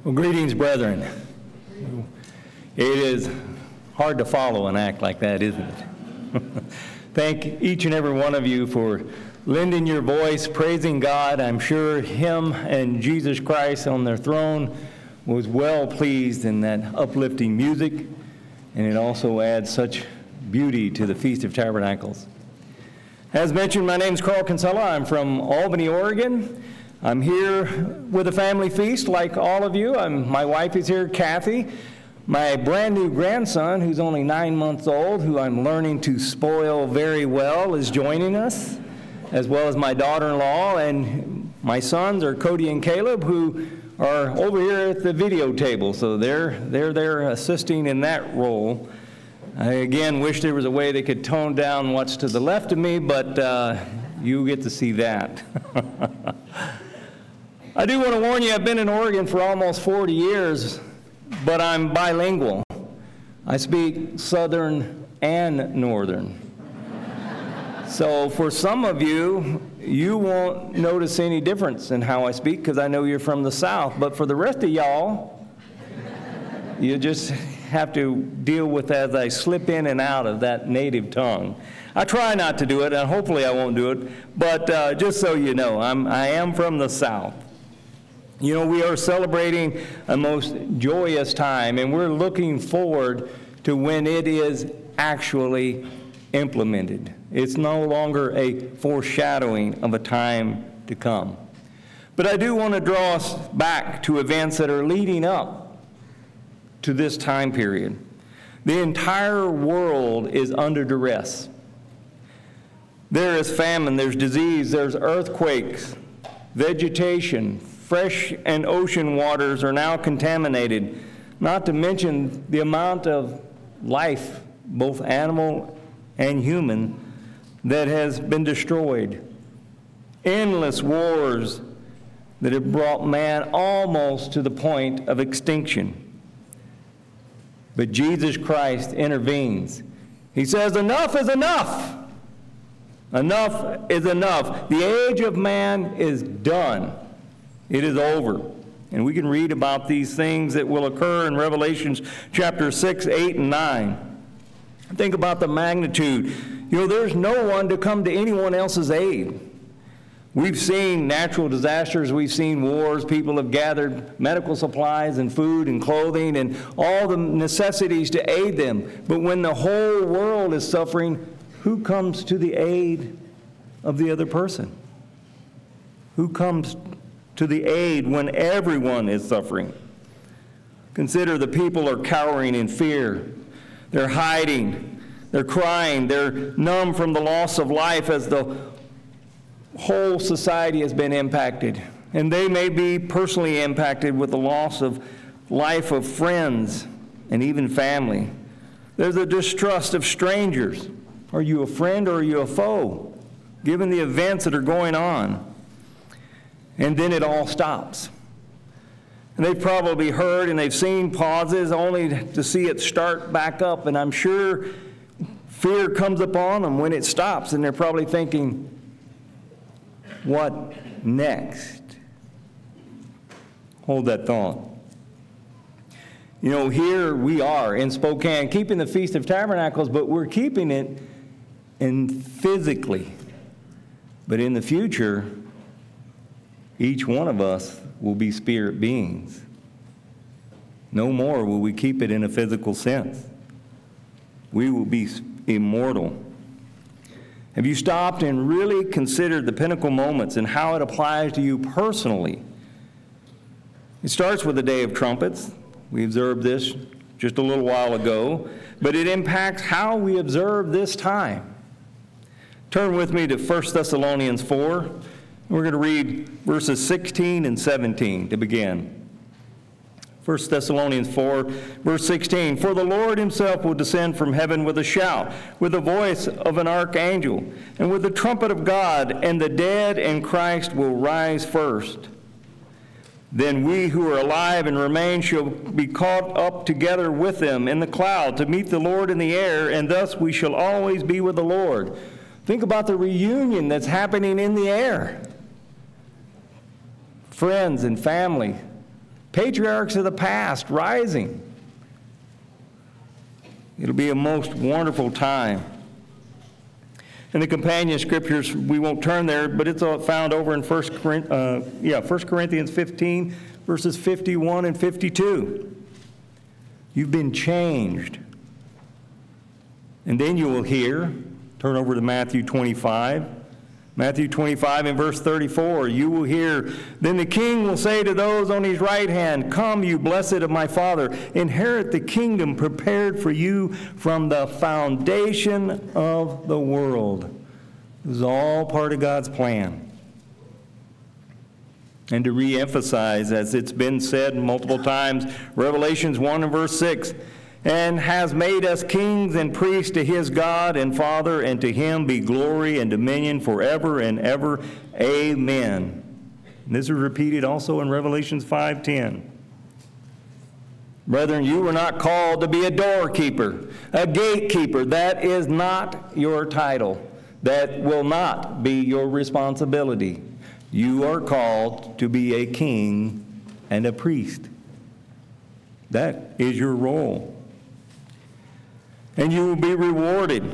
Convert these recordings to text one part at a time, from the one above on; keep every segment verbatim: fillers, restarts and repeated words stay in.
Well, greetings, brethren. It is hard to follow an act like that, isn't it? Thank each and every one of you for lending your voice, praising God. I'm sure Him and Jesus Christ on their throne was well pleased in that uplifting music, and it also adds such beauty to the Feast of Tabernacles. As mentioned, my name is Carl Kinsella. I'm from Albany, Oregon. I'm here with a family feast like all of you. I'm, my wife is here, Kathy. My brand new grandson, who's only nine months old, who I'm learning to spoil very well, is joining us, as well as my daughter-in-law. And my sons are Cody and Caleb, who are over here at the video table. So they're, they're there assisting in that role. I, again, wish there was a way they could tone down what's to the left of me, but uh, you get to see that. I do want to warn you, I've been in Oregon for almost forty years, but I'm bilingual. I speak Southern and Northern. So for some of you, you won't notice any difference in how I speak because I know you're from the South. But for the rest of y'all, you just have to deal with as I slip in and out of that native tongue. I try not to do it, and hopefully I won't do it. But uh, just so you know, I'm, I am from the South. You know, we are celebrating a most joyous time, and we're looking forward to when it is actually implemented. It's no longer a foreshadowing of a time to come. But I do want to draw us back to events that are leading up to this time period. The entire world is under duress. There is famine, there's disease, there's earthquakes, vegetation, fresh and ocean waters are now contaminated, not to mention the amount of life, both animal and human, that has been destroyed. Endless wars that have brought man almost to the point of extinction. But Jesus Christ intervenes. He says, enough is enough. Enough is enough. The age of man is done. It is over. And we can read about these things that will occur in Revelations chapter six, eight, and nine. Think about the magnitude. You know, there's no one to come to anyone else's aid. We've seen natural disasters. We've seen wars. People have gathered medical supplies and food and clothing and all the necessities to aid them. But when the whole world is suffering, who comes to the aid of the other person? Who comes to the aid when everyone is suffering? Consider the people are cowering in fear. They're hiding. They're crying. They're numb from the loss of life as the whole society has been impacted. And they may be personally impacted with the loss of life of friends and even family. There's a distrust of strangers. Are you a friend or are you a foe, given the events that are going on? And then it all stops. And they've probably heard and they've seen pauses only to see it start back up. And I'm sure fear comes upon them when it stops. And they're probably thinking, what next? Hold that thought. You know, here we are in Spokane, keeping the Feast of Tabernacles, but we're keeping it in physically. But in the future, each one of us will be spirit beings. No more will we keep it in a physical sense. We will be immortal. Have you stopped and really considered the pinnacle moments and how it applies to you personally? It starts with the Day of Trumpets. We observed this just a little while ago, but it impacts how we observe this time. Turn with me to First Thessalonians four. We're going to read verses sixteen and seventeen to begin. First Thessalonians four, verse sixteen. For the Lord himself will descend from heaven with a shout, with the voice of an archangel, and with the trumpet of God, and the dead in Christ will rise first. Then we who are alive and remain shall be caught up together with them in the cloud to meet the Lord in the air, and thus we shall always be with the Lord. Think about the reunion that's happening in the air. Friends and family patriarchs of the past rising. It'll be a most wonderful time. In the companion scriptures, we won't turn there, but it's found over in First uh, yeah, First Corinthians fifteen, verses fifty-one and fifty-two. You've been changed. And then you will hear, turn over to Matthew twenty-five. Matthew twenty-five and verse thirty-four, you will hear, then the king will say to those on his right hand, come, you blessed of my Father, inherit the kingdom prepared for you from the foundation of the world. This is all part of God's plan. And to re-emphasize, as it's been said multiple times, Revelations one and verse six, and has made us kings and priests to his God and Father, and to him be glory and dominion forever and ever. Amen. And this is repeated also in Revelations five ten. Brethren, you were not called to be a doorkeeper, a gatekeeper. That is not your title. That will not be your responsibility. You are called to be a king and a priest. That is your role. And you will be rewarded.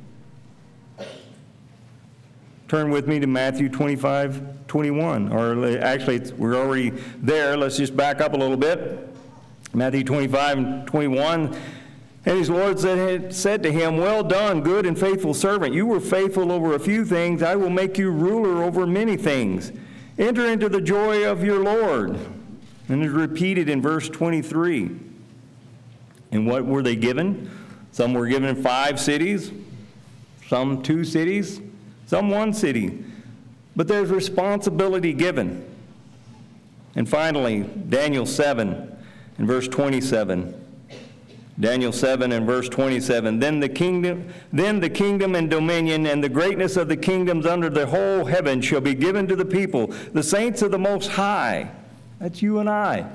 Turn with me to Matthew twenty-five, twenty-one. Or actually, it's, we're already there. Let's just back up a little bit. Matthew twenty-five and twenty-one. And his Lord said, said to him, well done, good and faithful servant. You were faithful over a few things. I will make you ruler over many things. Enter into the joy of your Lord. And it's repeated in verse twenty-three. And what were they given? Some were given five cities, some two cities, some one city. But there's responsibility given. And finally, Daniel seven and verse twenty-seven. Daniel seven and verse twenty-seven. Then the kingdom, then the kingdom and dominion and the greatness of the kingdoms under the whole heaven shall be given to the people, the saints of the Most High. That's you and I.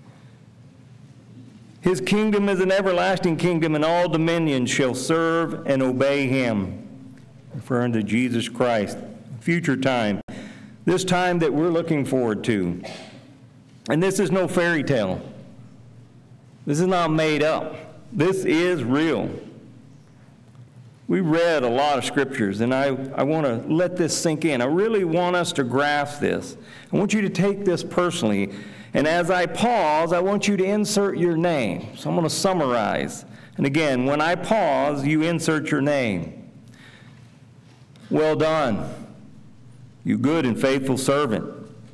His kingdom is an everlasting kingdom, and all dominions shall serve and obey him. Referring to Jesus Christ, future time, this time that we're looking forward to. And this is no fairy tale. This is not made up. This is real. We read a lot of scriptures, and I, I want to let this sink in. I really want us to grasp this. I want you to take this personally. And as I pause, I want you to insert your name. So I'm going to summarize. And again, when I pause, you insert your name. Well done, you good and faithful servant.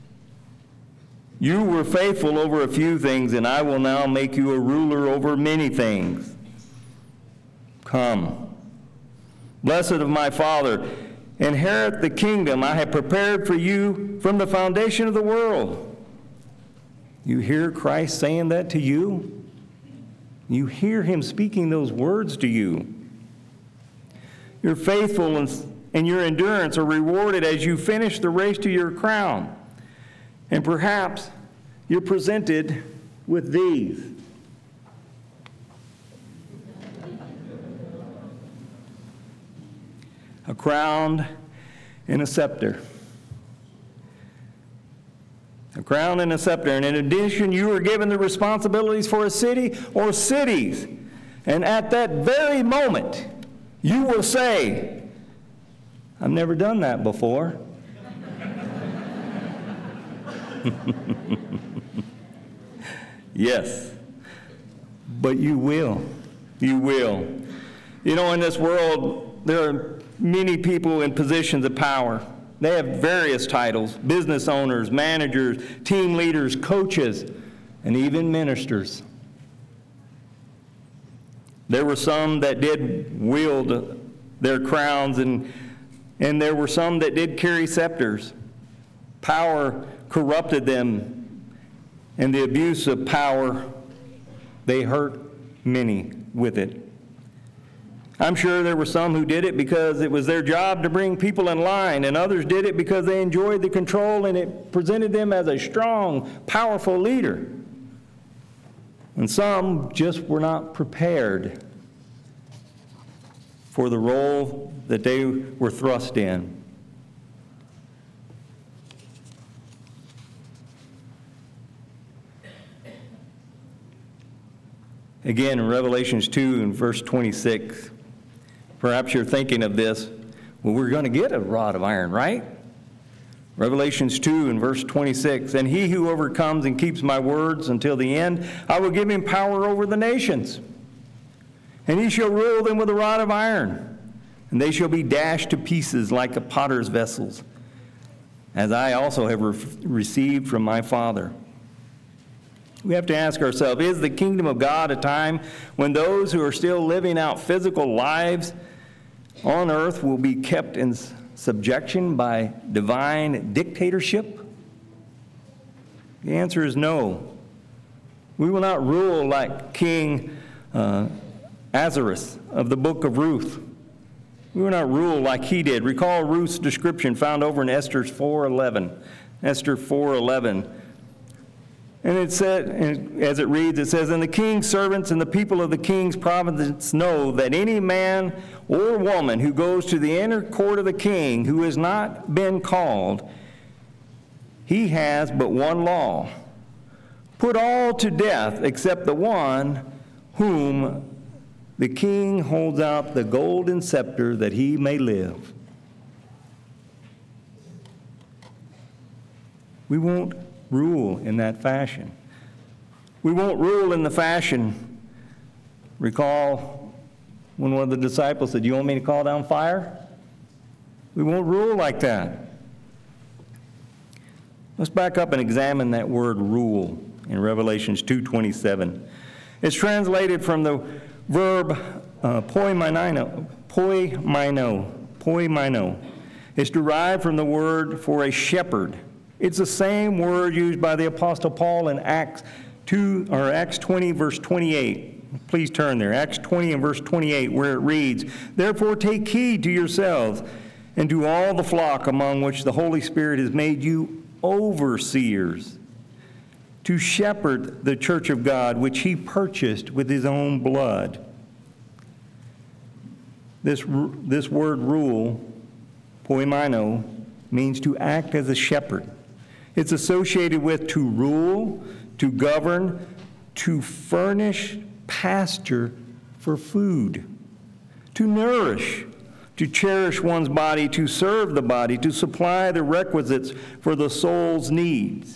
You were faithful over a few things, and I will now make you a ruler over many things. Come. Blessed of my Father, inherit the kingdom I have prepared for you from the foundation of the world. You hear Christ saying that to you? You hear him speaking those words to you. Your faithfulness and your endurance are rewarded as you finish the race to your crown. And perhaps you're presented with these. A crown and a scepter. A crown and a scepter. And in addition, you are given the responsibilities for a city or cities. And at that very moment, you will say, I've never done that before. Yes, but you will. You will. You know, in this world, there are many people in positions of power. They have various titles: business owners, managers, team leaders, coaches, and even ministers. There were some that did wield their crowns, and, and there were some that did carry scepters. Power corrupted them, and the abuse of power, they hurt many with it. I'm sure there were some who did it because it was their job to bring people in line, and others did it because they enjoyed the control and it presented them as a strong, powerful leader. And some just were not prepared for the role that they were thrust in. Again, in Revelations two and verse twenty-six, perhaps you're thinking of this, well, we're going to get a rod of iron, right? Revelations two and verse twenty-six, and he who overcomes and keeps my words until the end, I will give him power over the nations. And he shall rule them with a rod of iron, and they shall be dashed to pieces like a potter's vessels, as I also have re- received from my Father. We have to ask ourselves, is the kingdom of God a time when those who are still living out physical lives on earth will be kept in subjection by divine dictatorship? The answer is no. We will not rule like King uh, Ahasuerus of the book of Ruth. We will not rule like he did. Recall Ruth's description found over in Esther four eleven. Esther four eleven. And it said, and as it reads, it says, and the king's servants and the people of the king's province know that any man or woman who goes to the inner court of the king who has not been called, he has but one law. Put all to death except the one whom the king holds out the golden scepter that he may live. We won't rule in that fashion. We won't rule in the fashion. Recall when one of the disciples said, "Do you want me to call down fire?" We won't rule like that. Let's back up and examine that word rule in Revelations two twenty-seven. It's translated from the verb uh, poimino, poimino, poimino. It's derived from the word for a shepherd. It's the same word used by the Apostle Paul in Acts two or Acts twenty, verse twenty-eight. Please turn there. Acts twenty and verse twenty-eight, where it reads, "Therefore take heed to yourselves and to all the flock among which the Holy Spirit has made you overseers, to shepherd the church of God, which he purchased with his own blood." This, this word rule, poimino, means to act as a shepherd. It's associated with to rule, to govern, to furnish pasture for food, to nourish, to cherish one's body, to serve the body, to supply the requisites for the soul's needs.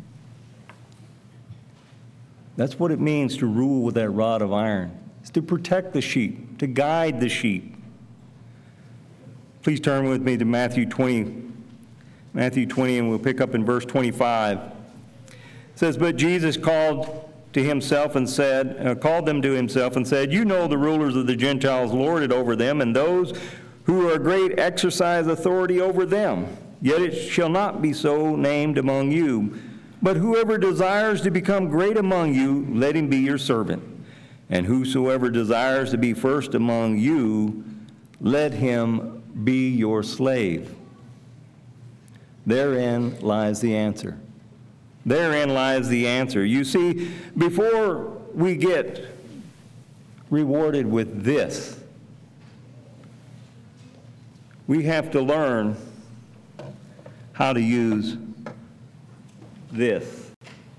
That's what it means to rule with that rod of iron. It's to protect the sheep, to guide the sheep. Please turn with me to Matthew twenty. Matthew twenty, and we'll pick up in verse twenty-five. It says, "But Jesus called to himself and said, uh, called them to himself and said, You know the rulers of the Gentiles lord it over them, and those who are great exercise authority over them. Yet it shall not be so named among you. But whoever desires to become great among you, let him be your servant. And whosoever desires to be first among you, let him be your slave." Therein lies the answer. Therein lies the answer. You see, before we get rewarded with this, we have to learn how to use this.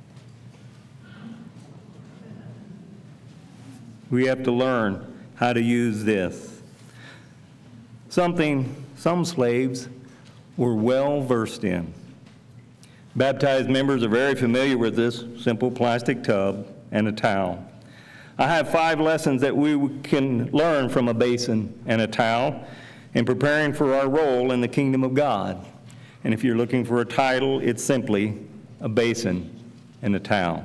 We have to learn how to use this. Something some slaves were well versed in. Baptized members are very familiar with this simple plastic tub and a towel. I have five lessons that we can learn from a basin and a towel in preparing for our role in the kingdom of God. And if you're looking for a title, it's simply a basin and a towel.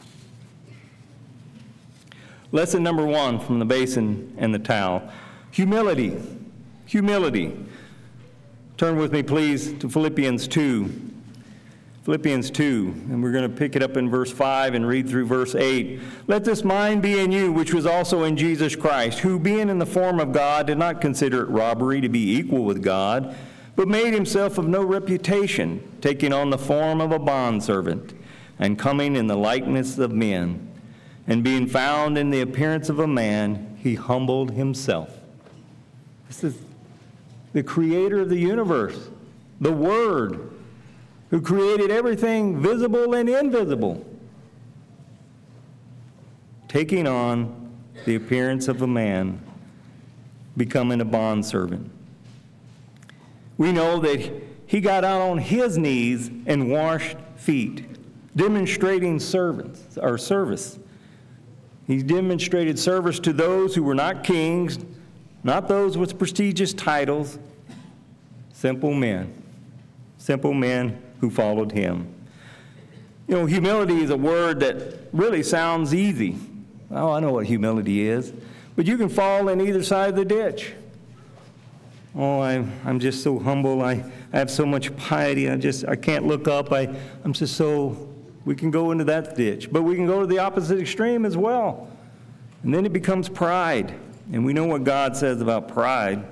Lesson number one from the basin and the towel: humility. Humility. Turn with me, please, to Philippians two. Philippians two, and we're going to pick it up in verse five and read through verse eight. "Let this mind be in you, which was also in Jesus Christ, who, being in the form of God, did not consider it robbery to be equal with God, but made himself of no reputation, taking on the form of a bondservant, and coming in the likeness of men. And being found in the appearance of a man, he humbled himself." This is the creator of the universe, the Word, who created everything visible and invisible, taking on the appearance of a man, becoming a bondservant. We know that he got out on his knees and washed feet, demonstrating servants or service. He demonstrated service to those who were not kings, not those with prestigious titles, simple men, simple men who followed him. You know, humility is a word that really sounds easy. Oh, I know what humility is. But you can fall in either side of the ditch. Oh, I'm, I'm just so humble. I, I have so much piety. I just, I can't look up. I, I'm just so, we can go into that ditch. But we can go to the opposite extreme as well. And then it becomes pride. And we know what God says about pride.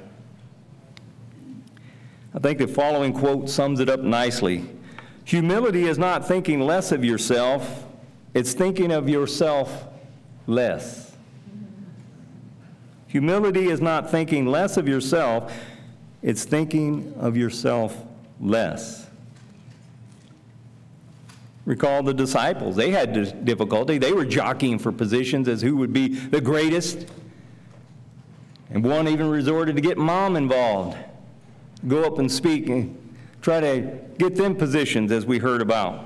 I think the following quote sums it up nicely. Humility is not thinking less of yourself. It's thinking of yourself less. Humility is not thinking less of yourself. It's thinking of yourself less. Recall the disciples. They had difficulty. They were jockeying for positions as who would be the greatest. And one even resorted to get mom involved. Go up and speak and try to get them positions, as we heard about.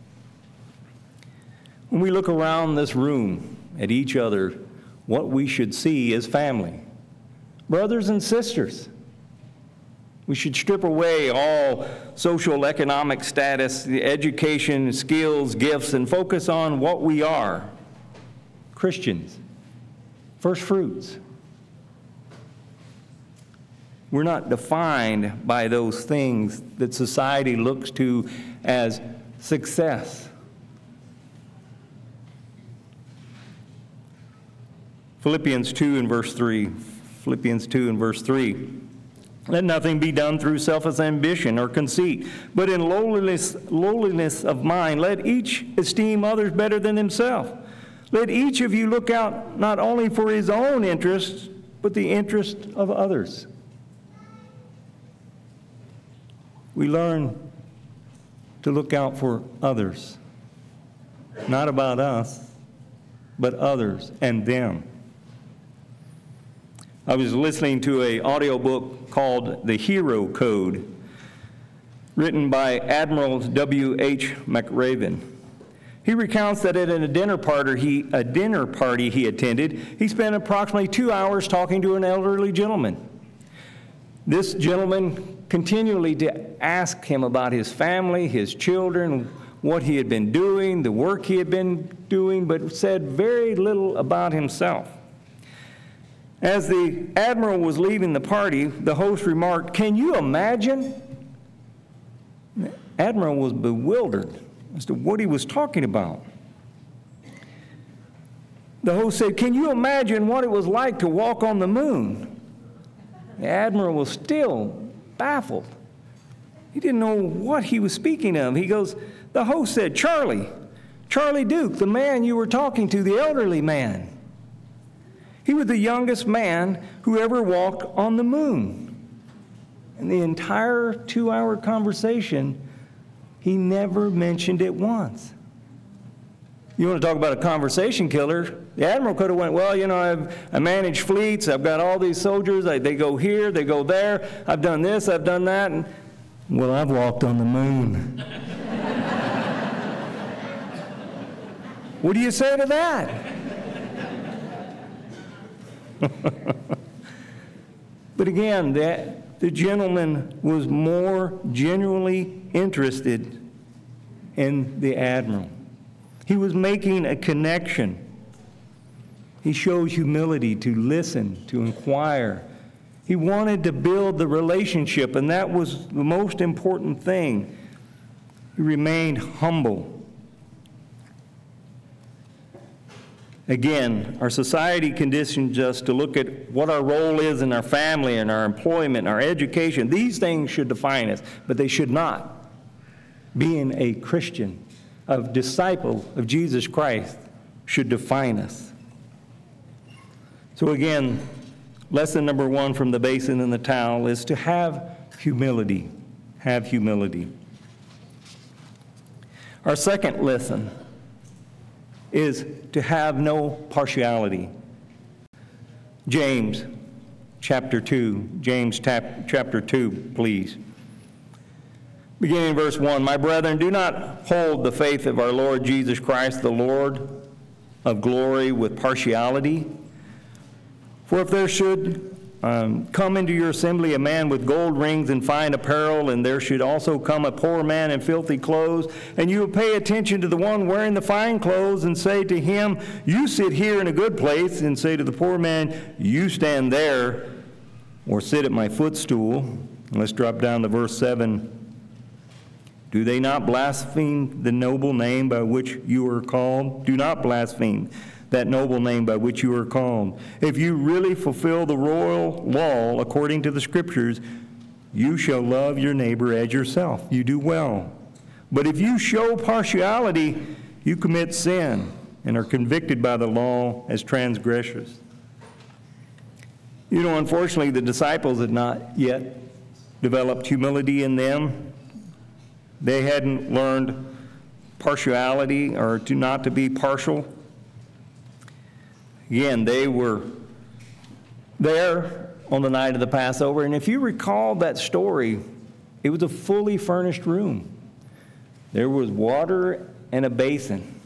When we look around this room at each other, what we should see is family. Brothers and sisters. We should strip away all social economic status, education, skills, gifts, and focus on what we are. Christians. First fruits. We're not defined by those things that society looks to as success. Philippians two and verse three. Philippians two and verse three. Let nothing be done through selfish ambition or conceit, but in lowliness, lowliness of mind, let each esteem others better than himself. Let each of you look out not only for his own interests, but the interest of others. We learn to look out for others, not about us, but others and them. I was listening to an audiobook called The Hero Code, written by Admiral W H McRaven. He recounts that at a dinner party he, a dinner party he attended, he spent approximately two hours talking to an elderly gentleman. This gentleman continually to ask him about his family, his children, what he had been doing, the work he had been doing, but said very little about himself. As the admiral was leaving the party, the host remarked, "Can you imagine?" The admiral was bewildered as to what he was talking about. The host said, "Can you imagine what it was like to walk on the moon?" The admiral was still baffled. He didn't know what he was speaking of. He goes, the host said, Charlie, Charlie Duke, the man you were talking to, the elderly man. He was the youngest man who ever walked on the moon. In the entire two-hour conversation, he never mentioned it once. You want to talk about a conversation killer? The admiral could have went, well, you know, I've, I manage fleets. I've got all these soldiers. I, they go here, they go there. I've done this, I've done that. And, well, I've walked on the moon. What do you say to that? But again, that, the gentleman was more genuinely interested in the admiral. He was making a connection. He shows humility to listen, to inquire. He wanted to build the relationship, and that was the most important thing. He remained humble. Again, our society conditions us to look at what our role is in our family and our employment, our education. These things should define us, but they should not. Being a Christian, a disciple of Jesus Christ, should define us. So again, lesson number one from the basin and the towel is to have humility. Have humility. Our second lesson is to have no partiality. James chapter two. James tap, chapter two, please. Beginning in verse one, my brethren, do not hold the faith of our Lord Jesus Christ, the Lord of glory, with partiality. For if there should um, come into your assembly a man with gold rings and fine apparel, and there should also come a poor man in filthy clothes, and you will pay attention to the one wearing the fine clothes, and say to him, you sit here in a good place, and say to the poor man, you stand there, or sit at my footstool. And let's drop down to verse seven. Do they not blaspheme the noble name by which you are called? Do not blaspheme that noble name by which you are called. If you really fulfill the royal law according to the Scriptures, you shall love your neighbor as yourself. You do well. But if you show partiality, you commit sin and are convicted by the law as transgressors. You know, unfortunately, the disciples had not yet developed humility in them. They hadn't learned partiality, or to not to be partial. Again, they were there on the night of the Passover, and if you recall that story, it was a fully furnished room. There was water and a basin.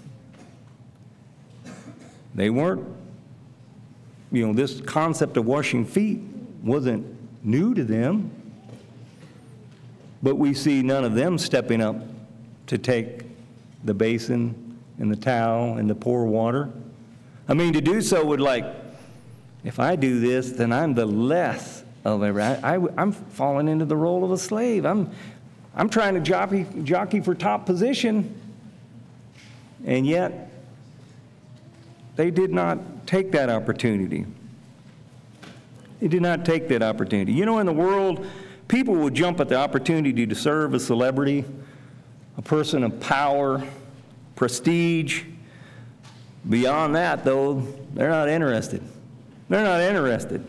They weren't, you know, this concept of washing feet wasn't new to them, but we see none of them stepping up to take the basin and the towel and the pour water. I mean, to do so would, like, if I do this, then I'm the less of every. I, I, I'm falling into the role of a slave. I'm, I'm trying to jockey, jockey for top position, and yet they did not take that opportunity. They did not take that opportunity. You know, in the world, people will jump at the opportunity to serve a celebrity, a person of power, prestige. Beyond that, though, they're not interested. They're not interested.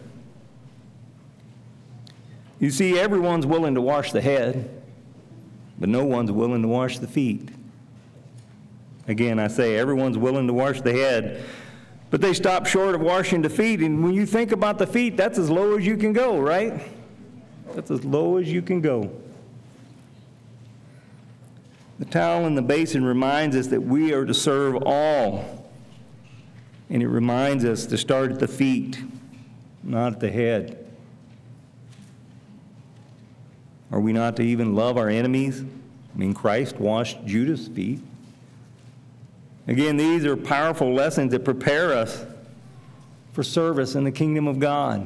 You see, everyone's willing to wash the head, but no one's willing to wash the feet. Again, I say everyone's willing to wash the head, but they stop short of washing the feet. And when you think about the feet, that's as low as you can go, right? That's as low as you can go. The towel and the basin reminds us that we are to serve all. And it reminds us to start at the feet, not at the head. Are we not to even love our enemies? I mean, Christ washed Judas' feet. Again, these are powerful lessons that prepare us for service in the kingdom of God.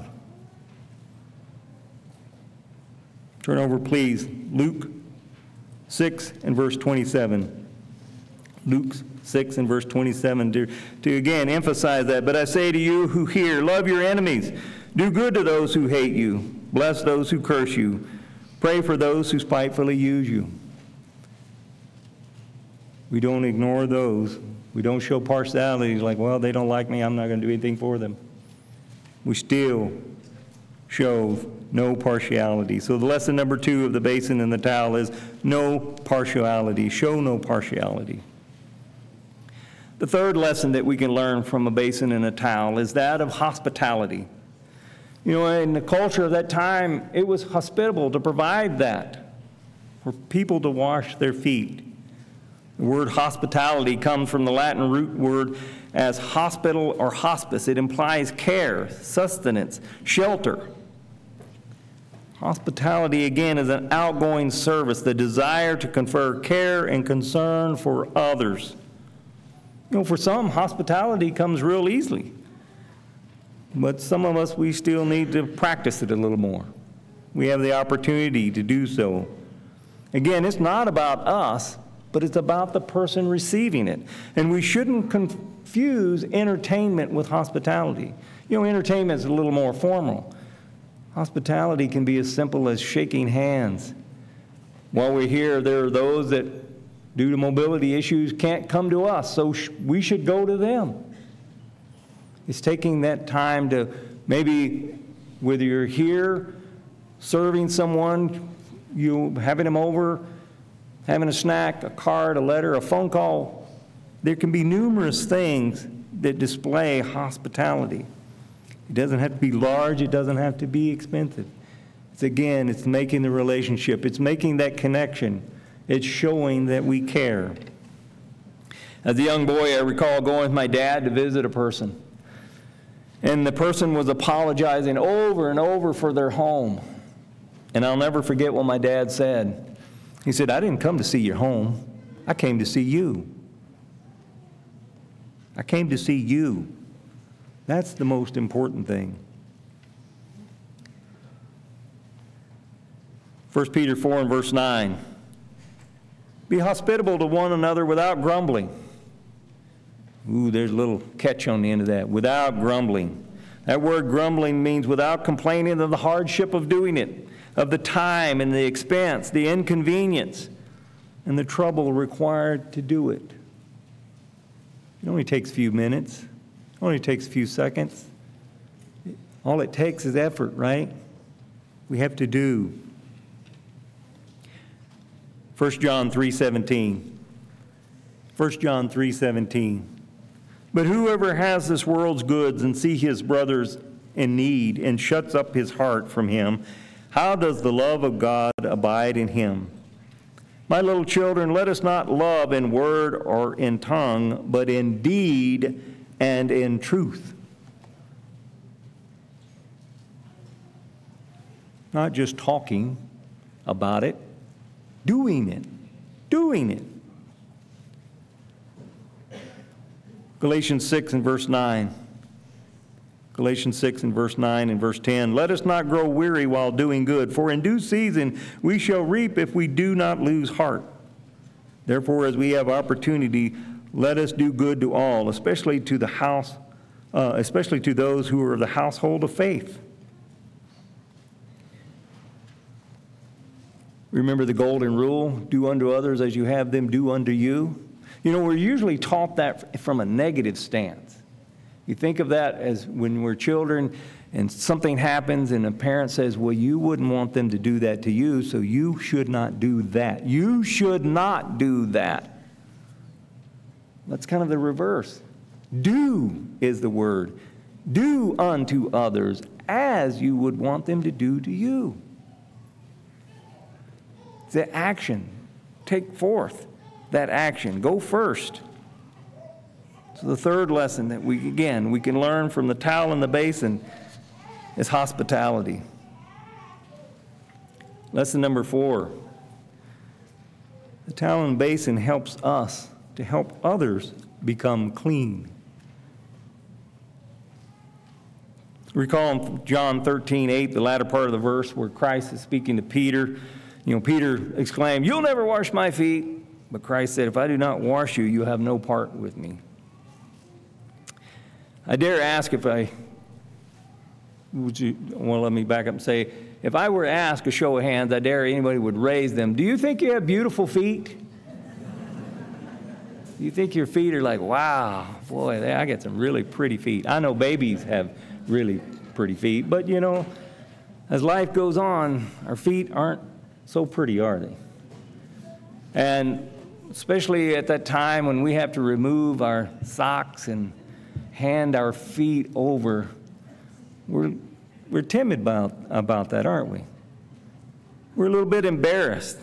Turn over, please, Luke six and verse twenty-seven. Luke six and verse twenty-seven, to, to again emphasize that. But I say to you who hear, love your enemies. Do good to those who hate you. Bless those who curse you. Pray for those who spitefully use you. We don't ignore those. We don't show partiality like, well, they don't like me, I'm not going to do anything for them. We still show no partiality. So the lesson number two of the basin and the towel is no partiality. Show no partiality. The third lesson that we can learn from a basin and a towel is that of hospitality. You know, in the culture of that time, it was hospitable to provide that for people to wash their feet. The word hospitality comes from the Latin root word as hospital or hospice. It implies care, sustenance, shelter. Hospitality, again, is an outgoing service, the desire to confer care and concern for others. You know, for some, hospitality comes real easily. But some of us, we still need to practice it a little more. We have the opportunity to do so. Again, it's not about us, but it's about the person receiving it. And we shouldn't confuse entertainment with hospitality. You know, entertainment is a little more formal. Hospitality can be as simple as shaking hands. While we're here, there are those that, due to mobility issues, can't come to us, so sh- we should go to them. It's taking that time to maybe, whether you're here serving someone, you having them over, having a snack, a card, a letter, a phone call, there can be numerous things that display hospitality. It doesn't have to be large. It doesn't have to be expensive. It's again, it's making the relationship. It's making that connection. It's showing that we care. As a young boy, I recall going with my dad to visit a person. And the person was apologizing over and over for their home. And I'll never forget what my dad said. He said, "I didn't come to see your home. I came to see you. I came to see you." That's the most important thing. First Peter four and verse nine. Be hospitable to one another without grumbling. Ooh, there's a little catch on the end of that. Without grumbling. That word grumbling means without complaining of the hardship of doing it, of the time and the expense, the inconvenience, and the trouble required to do it. It only takes a few minutes. It only takes a few seconds. All it takes is effort, right? We have to do. First John three seventeen. First John three seventeen. But whoever has this world's goods and see his brothers in need and shuts up his heart from him, how does the love of God abide in him? My little children, let us not love in word or in tongue, but in deed and in truth. Not just talking about it, doing it, doing it. Galatians six and verse nine. Galatians six and verse nine and verse ten. Let us not grow weary while doing good, for in due season we shall reap if we do not lose heart. Therefore, as we have opportunity, let us do good to all, especially to the house, uh, especially to those who are of the household of faith. Remember the golden rule, do unto others as you have them do unto you. You know, we're usually taught that from a negative stance. You think of that as when we're children and something happens and a parent says, well, you wouldn't want them to do that to you, so you should not do that. You should not do that. That's kind of the reverse. Do is the word. Do unto others as you would want them to do to you. It's the action. Take forth that action. Go first. So the third lesson that we, again, we can learn from the towel in the basin is hospitality. Lesson number four. The towel in the basin helps us to help others become clean. Recall in John thirteen eight, the latter part of the verse where Christ is speaking to Peter. You know, Peter exclaimed, "You'll never wash my feet." But Christ said, "If I do not wash you, you have no part with me." I dare ask if I, would you, well, let me back up and say, if I were to ask a show of hands, I dare anybody would raise them. Do you think you have beautiful feet? You think your feet are like, wow, boy, I got some really pretty feet. I know babies have really pretty feet, but you know, as life goes on, our feet aren't so pretty, are they? And especially at that time when we have to remove our socks and hand our feet over, we're, we're timid about, about that, aren't we? We're a little bit embarrassed.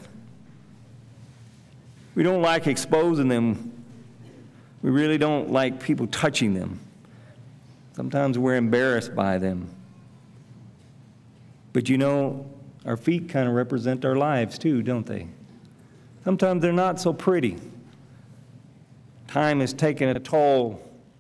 We don't like exposing them. We really don't like people touching them. Sometimes we're embarrassed by them. But you know, our feet kind of represent our lives too, don't they? Sometimes they're not so pretty. Time has taken a toll,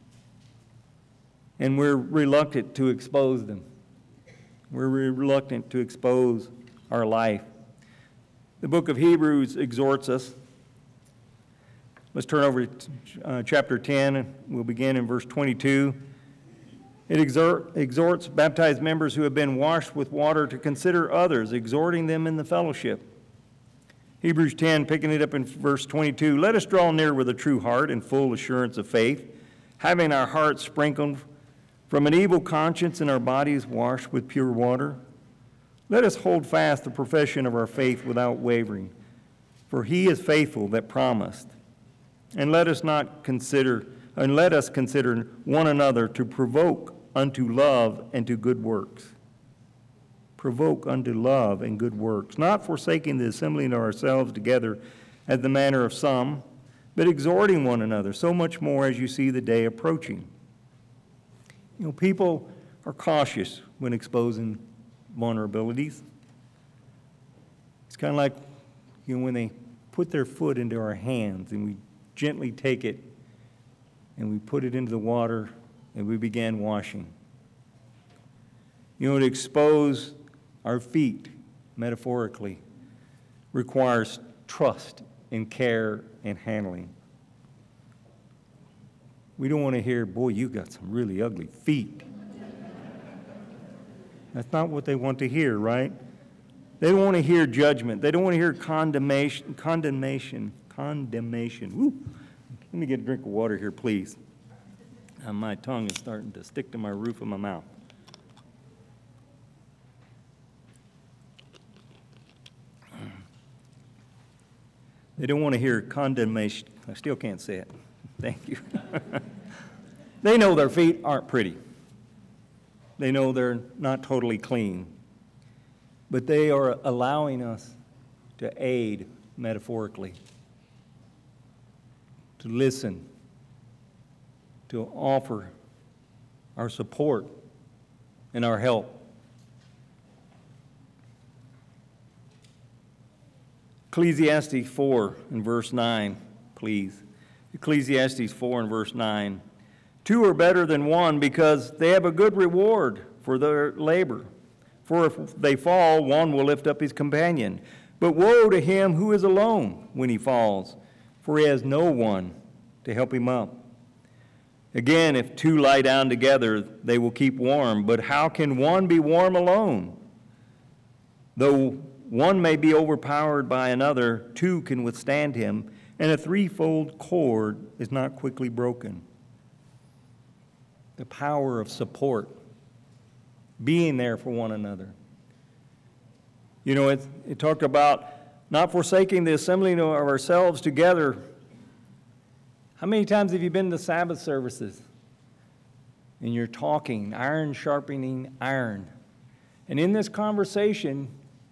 and we're reluctant to expose them. We're reluctant to expose our life. The book of Hebrews exhorts us. Let's turn over to uh, chapter ten, and we'll begin in verse twenty-two. It exhort, exhorts baptized members who have been washed with water to consider others, exhorting them in the fellowship. Hebrews ten, picking it up in verse twenty-two, let us draw near with a true heart and full assurance of faith, having our hearts sprinkled from an evil conscience and our bodies washed with pure water. Let us hold fast the profession of our faith without wavering, for he is faithful that promised. And let us not consider, and let us consider one another to provoke unto love and to good works. Provoke unto love and good works, not forsaking the assembling of ourselves together as the manner of some, but exhorting one another, so much more as you see the day approaching. You know, people are cautious when exposing vulnerabilities. It's kind of like, you know, when they put their foot into our hands and we gently take it and we put it into the water and we began washing. You know, to expose our feet, metaphorically, requires trust and care and handling. We don't want to hear, boy, you got some really ugly feet. That's not what they want to hear, right? They don't want to hear judgment. They don't want to hear condemnation, condemnation, condemnation. Woo. Let me get a drink of water here, please. Uh, my tongue is starting to stick to my roof of my mouth. They don't want to hear condemnation. I still can't say it. Thank you. They know their feet aren't pretty. They know they're not totally clean. But they are allowing us to aid, metaphorically, to listen, to offer our support and our help. Ecclesiastes four and verse nine, please. Ecclesiastes four and verse nine. Two are better than one because they have a good reward for their labor. For if they fall, one will lift up his companion. But woe to him who is alone when he falls, for he has no one to help him up. Again, if two lie down together, they will keep warm. But how can one be warm alone? Though one may be overpowered by another, two can withstand him, and a threefold cord is not quickly broken. The power of support, being there for one another. You know, it, it talked about not forsaking the assembling of ourselves together. How many times have you been to Sabbath services and you're talking, iron sharpening iron? And in this conversation,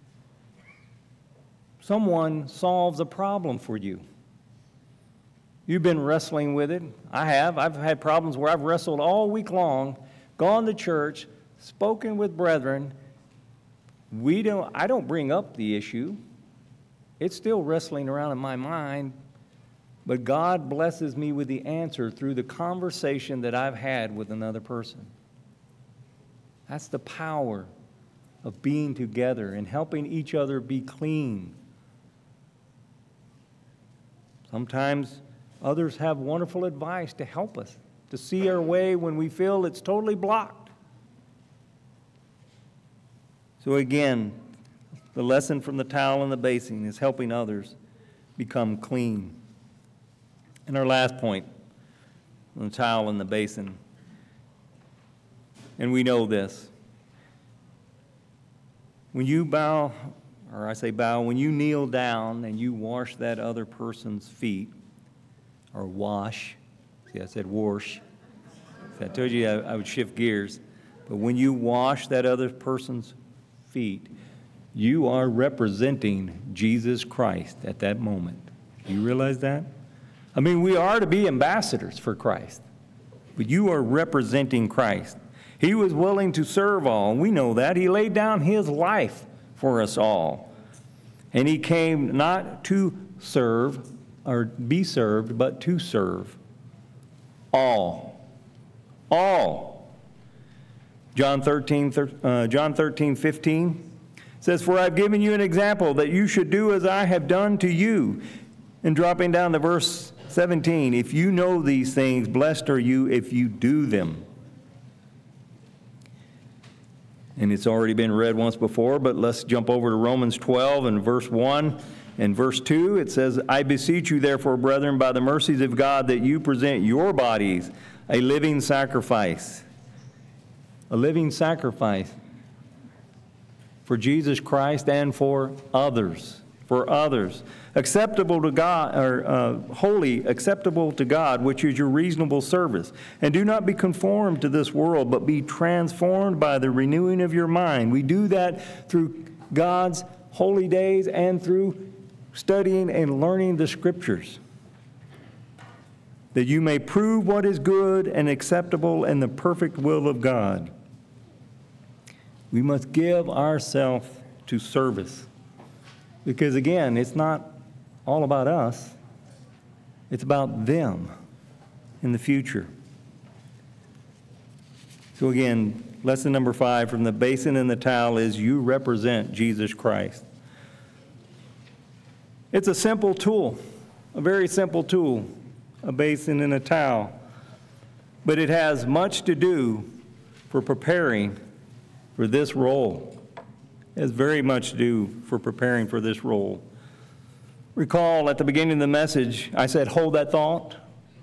someone solves a problem for you. You've been wrestling with it. I have. I've had problems where I've wrestled all week long, gone to church, spoken with brethren. We don't, I don't bring up the issue. It's still wrestling around in my mind, but God blesses me with the answer through the conversation that I've had with another person. That's the power of being together and helping each other be clean. Sometimes others have wonderful advice to help us, to see our way when we feel it's totally blocked. So again, the lesson from the towel and the basin is helping others become clean. And our last point, the towel and the basin, and we know this. When you bow, or I say bow, when you kneel down and you wash that other person's feet, or wash, see I said wash, I told you I, I would shift gears, but when you wash that other person's feet, you are representing Jesus Christ at that moment. Do you realize that? I mean, we are to be ambassadors for Christ, but you are representing Christ. He was willing to serve all, and we know that. He laid down his life for us all. And he came not to serve or be served, but to serve all. All. John thirteen, uh, John thirteen, fifteen says, "For I've given you an example that you should do as I have done to you." And dropping down to verse seventeen, "If you know these things, blessed are you if you do them." And it's already been read once before, but let's jump over to Romans twelve and verse one and verse two. It says, "I beseech you therefore, brethren, by the mercies of God, that you present your bodies a living sacrifice." A living sacrifice for Jesus Christ and for others. for others, acceptable to God, or uh, holy, acceptable to God, which is your reasonable service. And do not be conformed to this world, but be transformed by the renewing of your mind. We do that through God's holy days and through studying and learning the Scriptures, that you may prove what is good and acceptable and the perfect will of God. We must give ourselves to service. Because again, it's not all about us. It's about them in the future. So again, lesson number five from the basin and the towel is you represent Jesus Christ. It's a simple tool, a very simple tool, a basin and a towel. But it has much to do for preparing for this role. It has very much to do for preparing for this role. Recall at the beginning of the message, I said, hold that thought.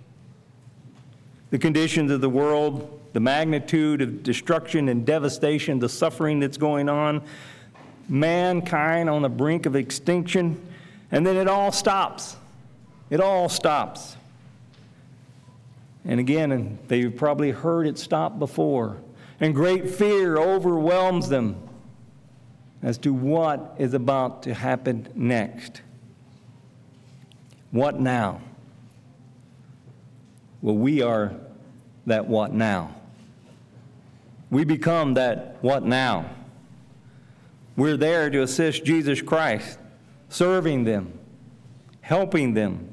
The conditions of the world, the magnitude of destruction and devastation, the suffering that's going on, mankind on the brink of extinction, and then it all stops. It all stops. And again, and they've probably heard it stop before, and great fear overwhelms them as to what is about to happen next. What now? Well, we are that what now. We become that what now. We're there to assist Jesus Christ, serving them, helping them.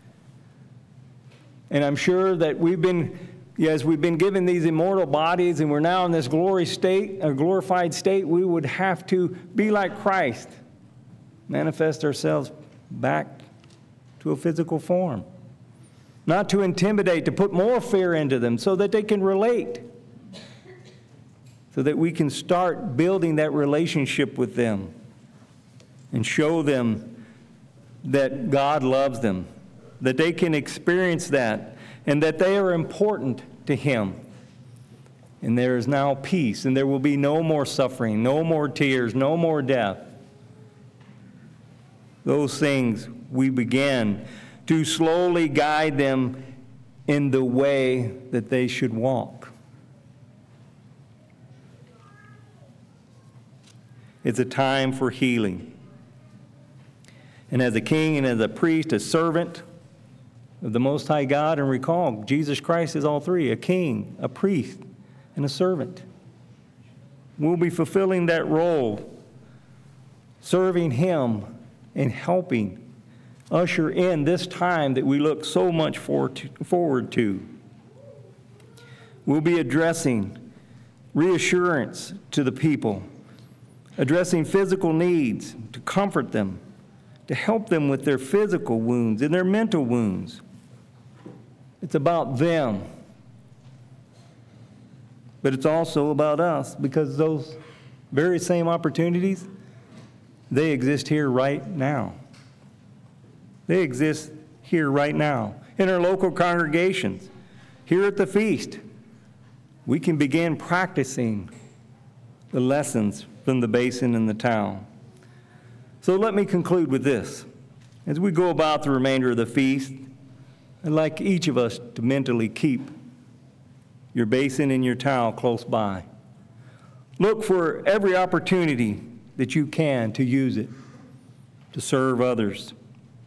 And I'm sure that we've been, as we've been given these immortal bodies and we're now in this glory state, a glorified state, we would have to be like Christ, manifest ourselves back to a physical form. Not to intimidate, to put more fear into them so that they can relate, so that we can start building that relationship with them and show them that God loves them, that they can experience that, and that they are important to Him. And there is now peace, and there will be no more suffering, no more tears, no more death. Those things we begin to slowly guide them in the way that they should walk. It's a time for healing. And as a king and as a priest, a servant of the Most High God, and recall, Jesus Christ is all three, a king, a priest, and a servant. We'll be fulfilling that role, serving Him and helping usher in this time that we look so much forward to. We'll be addressing reassurance to the people, addressing physical needs to comfort them, to help them with their physical wounds and their mental wounds. It's about them. But it's also about us, because those very same opportunities, they exist here right now. They exist here right now in our local congregations. Here at the feast, we can begin practicing the lessons from the basin and the towel. So let me conclude with this. As we go about the remainder of the feast, I'd like each of us to mentally keep your basin and your towel close by. Look for every opportunity that you can to use it, to serve others.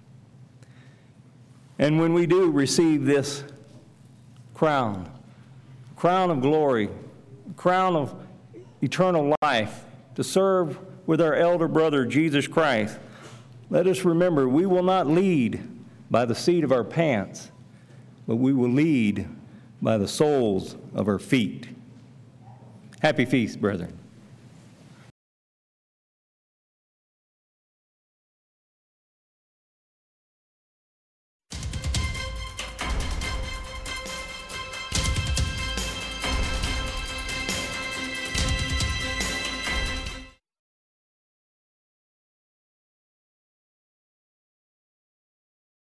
And when we do receive this crown, crown of glory, crown of eternal life, to serve with our elder brother, Jesus Christ, let us remember we will not lead by the seat of our pants, but we will lead by the soles of our feet. Happy feast, brethren.